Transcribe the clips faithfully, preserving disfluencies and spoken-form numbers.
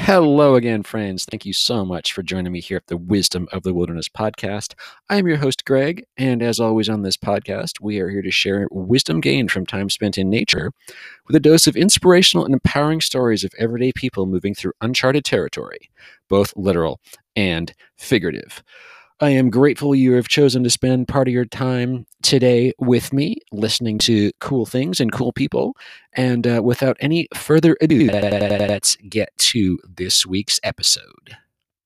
Hello again, friends. Thank you so much for joining me here at the Wisdom of the Wilderness podcast. I am your host, Greg, and as always on this podcast, we are here to share wisdom gained from time spent in nature with a dose of inspirational and empowering stories of everyday people moving through uncharted territory, both literal and figurative. I am grateful you have chosen to spend part of your time today with me, listening to cool things and cool people. And uh, without any further ado, let's get to this week's episode.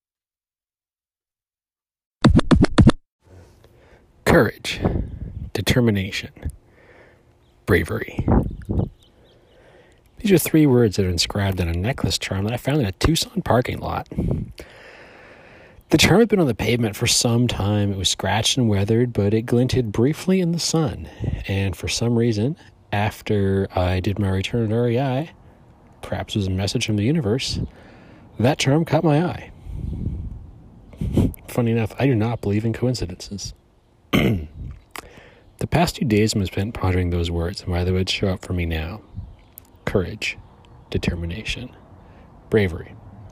Courage, determination, bravery. These are three words that are inscribed on a necklace charm that I found in a Tucson parking lot. The charm had been on the pavement for some time. It was scratched and weathered, but it glinted briefly in the sun. And for some reason, after I did my return at R E I, perhaps it was a message from the universe, that charm caught my eye. Funny enough, I do not believe in coincidences. The past two days have been spent pondering those words and why they would show up for me now. Courage, determination, bravery.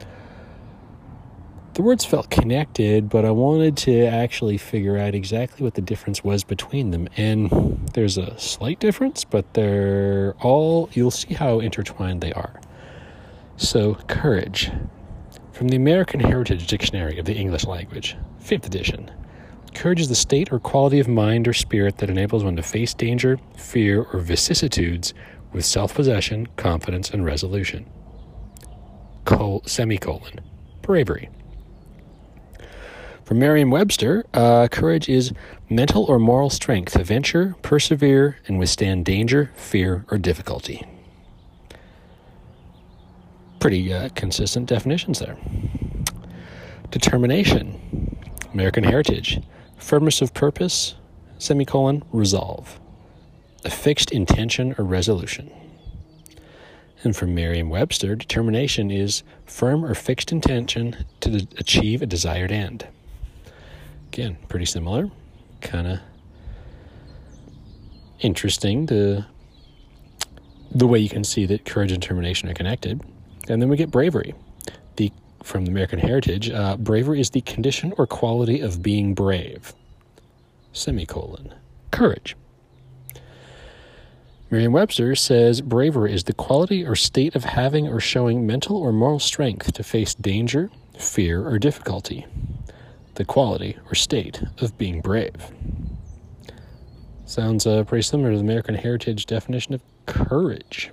The words felt connected, but I wanted to actually figure out exactly what the difference was between them. And there's a slight difference, but they're all, you'll see how intertwined they are. So, courage. From the American Heritage Dictionary of the English Language, fifth edition. Courage is the state or quality of mind or spirit that enables one to face danger, fear, or vicissitudes with self-possession, confidence, and resolution. Col- semicolon. Bravery. From Merriam-Webster, uh, courage is mental or moral strength to venture, persevere, and withstand danger, fear, or difficulty. Pretty uh, consistent definitions there. Determination. American Heritage. Firmness of purpose, semicolon, resolve. A fixed intention or resolution. And from Merriam-Webster, determination is firm or fixed intention to de- achieve a desired end. Again, pretty similar. Kind of interesting to the way you can see that courage and determination are connected. And then we get bravery. The From the American Heritage, uh, bravery is the condition or quality of being brave. Semicolon. Courage. Merriam-Webster says bravery is the quality or state of having or showing mental or moral strength to face danger, fear, or difficulty. The quality or state of being brave. Sounds uh, pretty similar to the American Heritage definition of courage.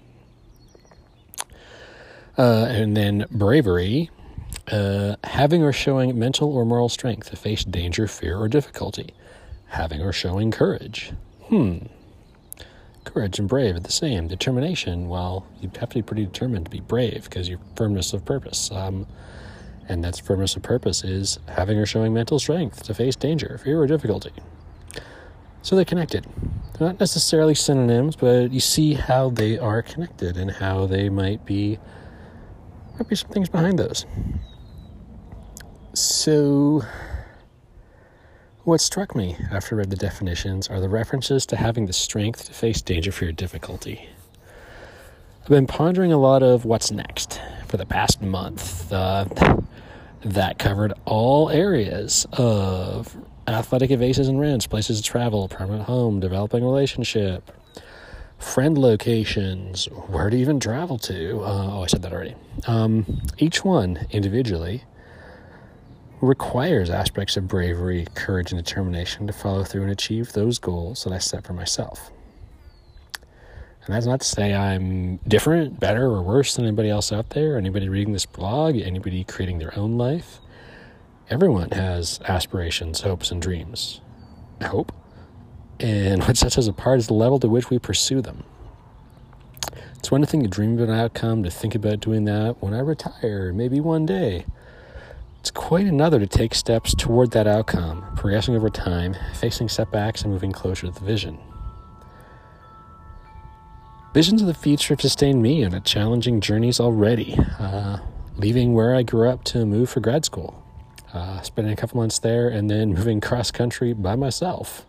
Uh, and then bravery, uh, having or showing mental or moral strength to face danger, fear, or difficulty. Having or showing courage. Hmm. Courage and brave are the same. Determination, well, you have to be pretty determined to be brave because you're firmness of purpose. Um, and that's firmness of purpose is having or showing mental strength to face danger, fear, or difficulty. So they're connected. They're not necessarily synonyms, but you see how they are connected and how they might be, might be some things behind those. So what struck me after I read the definitions are the references to having the strength to face danger, fear, or difficulty. I've been pondering a lot of what's next for the past month. Uh, that covered all areas of athletic evasions and rents, places to travel, permanent home, developing a relationship, friend locations, where to even travel to. Uh, oh, I said that already. Um, each one individually requires aspects of bravery, courage, and determination to follow through and achieve those goals that I set for myself. And that's not to say I'm different, better, or worse than anybody else out there, anybody reading this blog, anybody creating their own life. Everyone has aspirations, hopes, and dreams. I hope. And what sets us apart is the level to which we pursue them. It's one thing to dream of an outcome, to think about doing that when I retire, maybe one day. It's quite another to take steps toward that outcome, progressing over time, facing setbacks, and moving closer to the vision. Visions of the future have sustained me on a challenging journeys already, uh, leaving where I grew up to move for grad school, uh, spending a couple months there, and then moving cross-country by myself.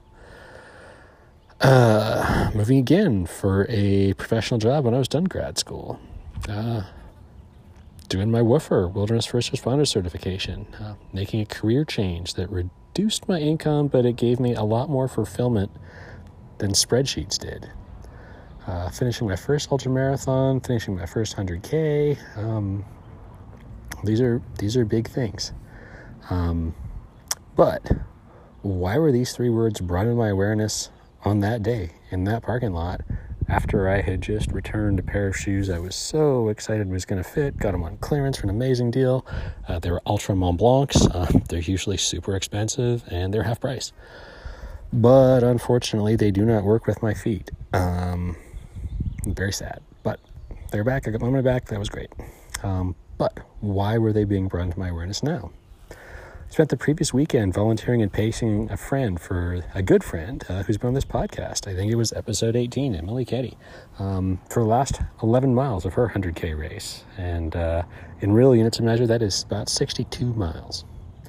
Uh, moving again for a professional job when I was done grad school. Uh, doing my woofer, Wilderness First Responder certification, uh, making a career change that reduced my income, but it gave me a lot more fulfillment than spreadsheets did. Uh, finishing my first ultramarathon, finishing my first one hundred K. Um, these are these are big things. Um, but why were these three words brought into my awareness on that day in that parking lot after I had just returned a pair of shoes I was so excited was going to fit, got them on clearance for an amazing deal. Uh, they were Ultra Mont Blancs. Uh, they're usually super expensive and they're half price. But unfortunately, they do not work with my feet. Um, very sad. But they're back. I got my money back. That was great. Um, but why were they being brought into my awareness now? I spent the previous weekend volunteering and pacing a friend for a good friend uh, who's been on this podcast. I think it was episode eighteen, Emily Ketty, um, for the last eleven miles of her one hundred K race. And uh, in real units of measure, that is about sixty-two miles.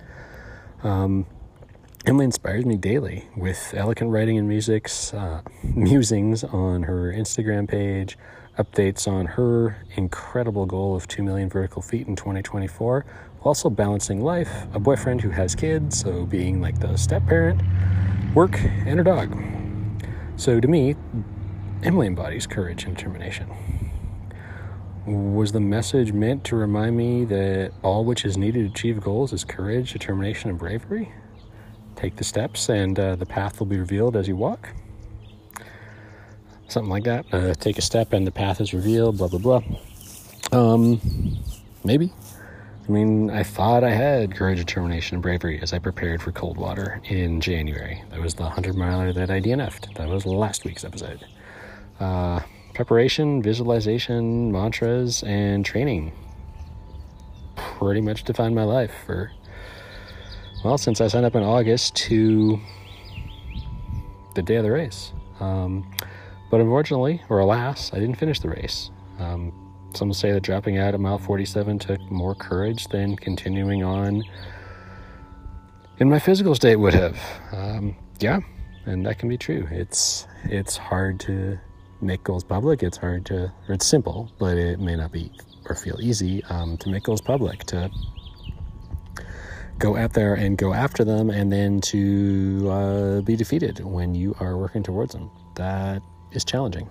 Um, Emily inspires me daily with eloquent writing and music's, uh, musings on her Instagram page, updates on her incredible goal of two million vertical feet in twenty twenty-four, while also balancing life, a boyfriend who has kids, so being like the step-parent, work, and her dog. So to me, Emily embodies courage and determination. Was the message meant to remind me that all which is needed to achieve goals is courage, determination, and bravery? Take the steps and uh, the path will be revealed as you walk. Something like that. Uh, take a step and the path is revealed, blah, blah, blah. Um, maybe. I mean, I thought I had courage, determination, and bravery as I prepared for Coldwater in January. That was the one hundred miler that I D N F'd. That was last week's episode. Uh, preparation, visualization, mantras, and training pretty much defined my life for... Well, since I signed up in August to the day of the race. Um, but unfortunately, or alas, I didn't finish the race. Um, some will say that dropping out at mile forty-seven took more courage than continuing on in my physical state would have. Um, yeah, and that can be true. It's it's hard to make goals public. It's hard to, or it's simple, but it may not be or feel easy um, to make goals public, to go out there and go after them, and then to uh, be defeated when you are working towards them. That is challenging.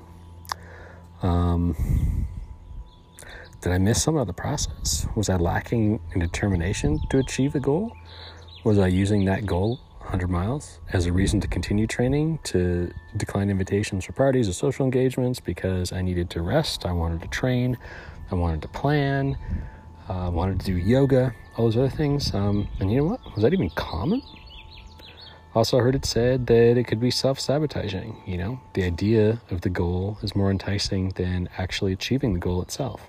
Um, did I miss some of the process? Was I lacking in determination to achieve the goal? Was I using that goal, one hundred miles, as a reason to continue training, to decline invitations for parties or social engagements because I needed to rest, I wanted to train, I wanted to plan, I uh, wanted to do yoga, all those other things. Um, and you know what? Was that even common? Also, I heard it said that it could be self-sabotaging. You know, the idea of the goal is more enticing than actually achieving the goal itself.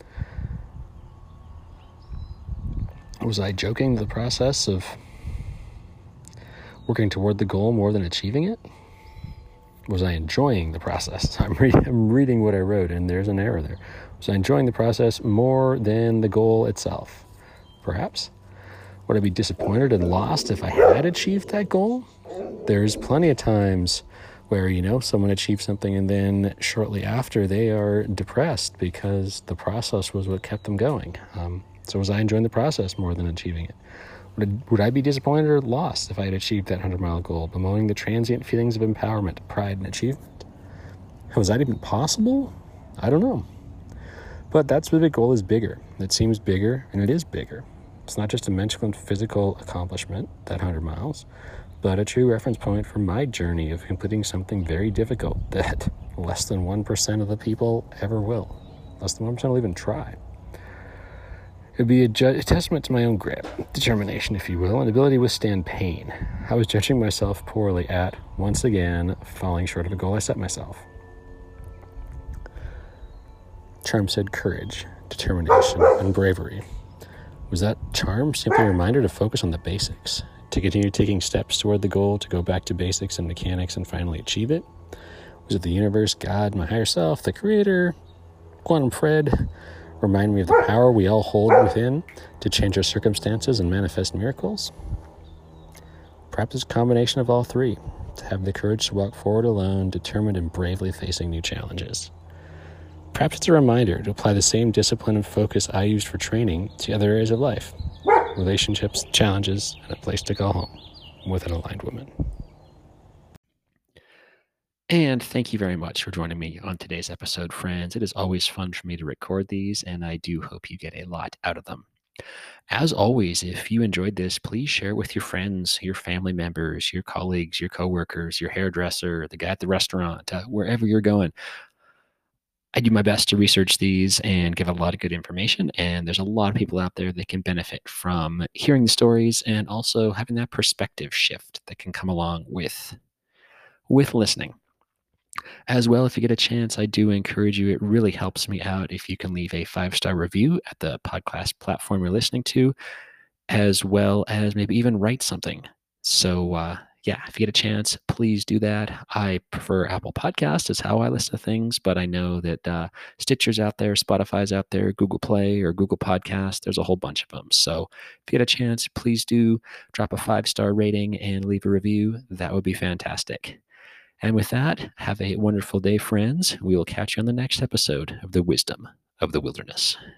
Was I joking the process of working toward the goal more than achieving it? Was I enjoying the process? I'm, re- I'm reading what I wrote, and there's an error there. Was I enjoying the process more than the goal itself? Perhaps. Would I be disappointed and lost if I had achieved that goal? There's plenty of times where, you know, someone achieves something and then shortly after they are depressed because the process was what kept them going. Um, so was I enjoying the process more than achieving it? Would, it, would I be disappointed or lost if I had achieved that one hundred mile goal, bemoaning the transient feelings of empowerment, pride, and achievement? Was that even possible? I don't know. But that specific goal is bigger. It seems bigger, and it is bigger. It's not just a mental and physical accomplishment, that one hundred miles, but a true reference point for my journey of completing something very difficult that less than one percent of the people ever will. Less than one percent will even try. It would be a, ju- a testament to my own grit, determination, if you will, and ability to withstand pain. I was judging myself poorly at, once again, falling short of a goal I set myself. Charm said courage, determination, and bravery. Was that charm simply a reminder to focus on the basics, to continue taking steps toward the goal, to go back to basics and mechanics and finally achieve it? Was it the universe, God, my higher self, the creator, quantum Fred, remind me of the power we all hold within to change our circumstances and manifest miracles? Perhaps it's a combination of all three, to have the courage to walk forward alone, determined and bravely facing new challenges. Perhaps it's a reminder to apply the same discipline and focus I used for training to other areas of life, relationships, challenges, and a place to call home with an aligned woman. And thank you very much for joining me on today's episode, friends. It is always fun for me to record these, and I do hope you get a lot out of them. As always, if you enjoyed this, please share with your friends, your family members, your colleagues, your coworkers, your hairdresser, the guy at the restaurant, uh, wherever you're going. I do my best to research these and give a lot of good information, and there's a lot of people out there that can benefit from hearing the stories and also having that perspective shift that can come along with with listening. As well, if you get a chance, I do encourage you. It really helps me out if you can leave a five-star review at the podcast platform you're listening to, as well as maybe even write something. So, uh, yeah, if you get a chance, please do that. I prefer Apple Podcasts is how I listen to things, but I know that uh, Stitcher's out there, Spotify's out there, Google Play or Google Podcast. There's a whole bunch of them. So if you get a chance, please do drop a five-star rating and leave a review. That would be fantastic. And with that, have a wonderful day, friends. We will catch you on the next episode of The Wisdom of the Wilderness.